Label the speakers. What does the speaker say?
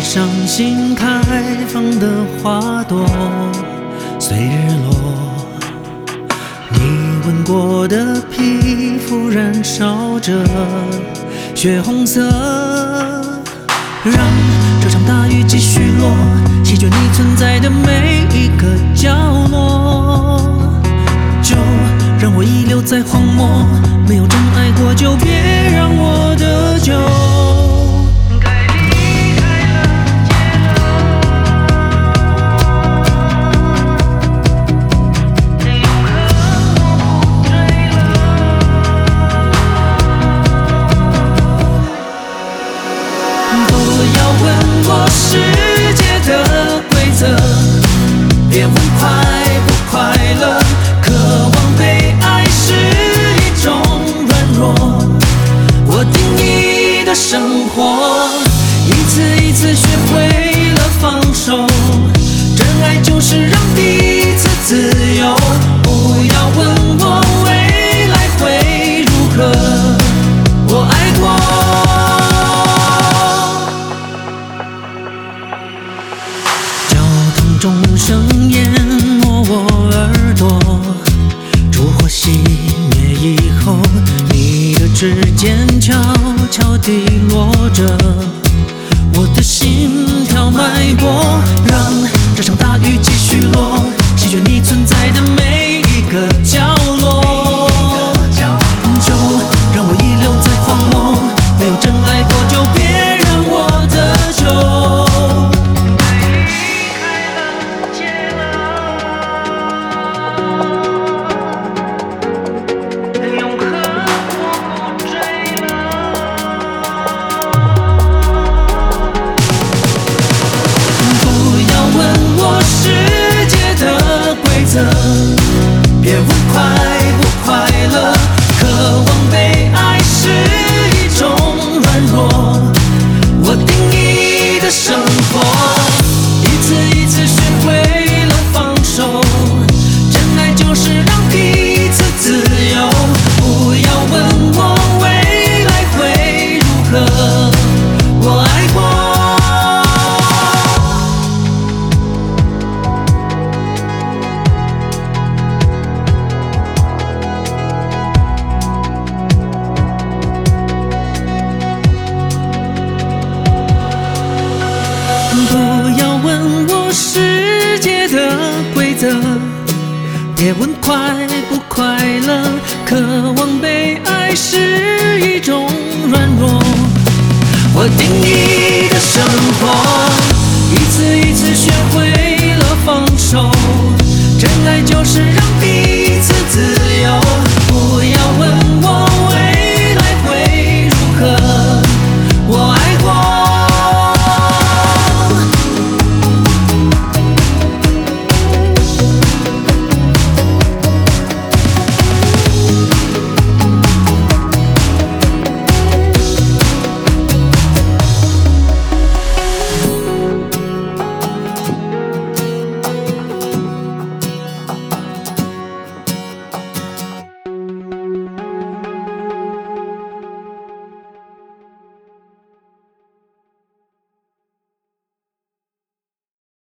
Speaker 1: 上新开放的花朵随日落，你吻过的皮肤燃烧着血红色，让这场大雨继续落，席卷你存在的每一个角落。就让我遗留在荒漠，没有真爱过就别让我得救。世界的规则，别问快不快乐，渴望被爱是一种软弱。我定义的生活，一次一次学会了放手。真爱就是让彼此自由，不要问我未来会如何，我爱过。钟声淹没我耳朵，烛火熄灭以后，你的指尖悄悄地落着我的心跳脉搏，让这场大雨继续落，席卷你存在的每一个角落。就让我遗留在荒漠，没有真爱过就别让我得救。别问快不快乐，渴望被爱是一种软弱。我定义的生活，一次一次学会了放手。真爱就是让彼此自由，不要问我未来会如何，我爱过。不要问我世界的规则，别问快不快乐，渴望被爱是一种软弱。我定义的生活，一次一次学会了放手。真爱就是让